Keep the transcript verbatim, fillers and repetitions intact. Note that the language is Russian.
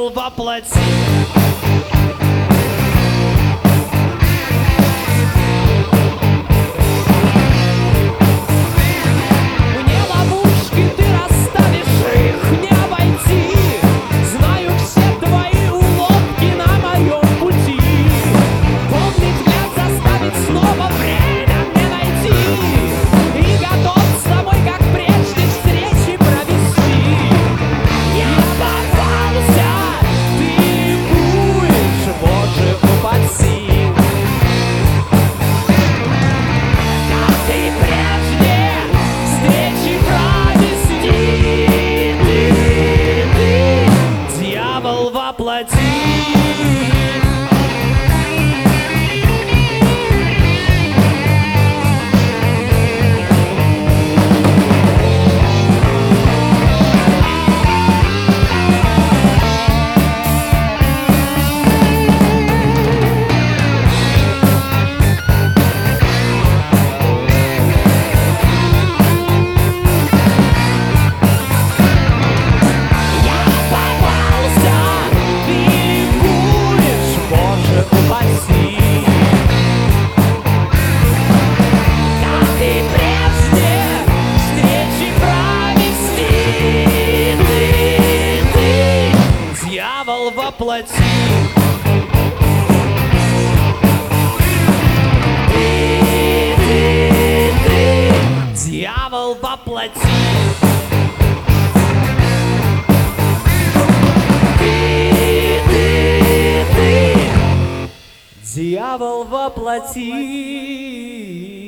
Дьявол воплоти. Мне ловушки ты расставишь, их не обойти. Знаю все твои уловки на моем пути. Помни, взгляд заставит снова время мне найти. И готов с тобой, как прежде, встречи провести. Я попался, ты будешь, Боже, упаси. Как и прежде, встречи провести. Ты, ты, дьявол воплоти. Воплоти. Ты, ты, ты, дьявол воплоти. Ты, ты, ты, дьявол воплоти.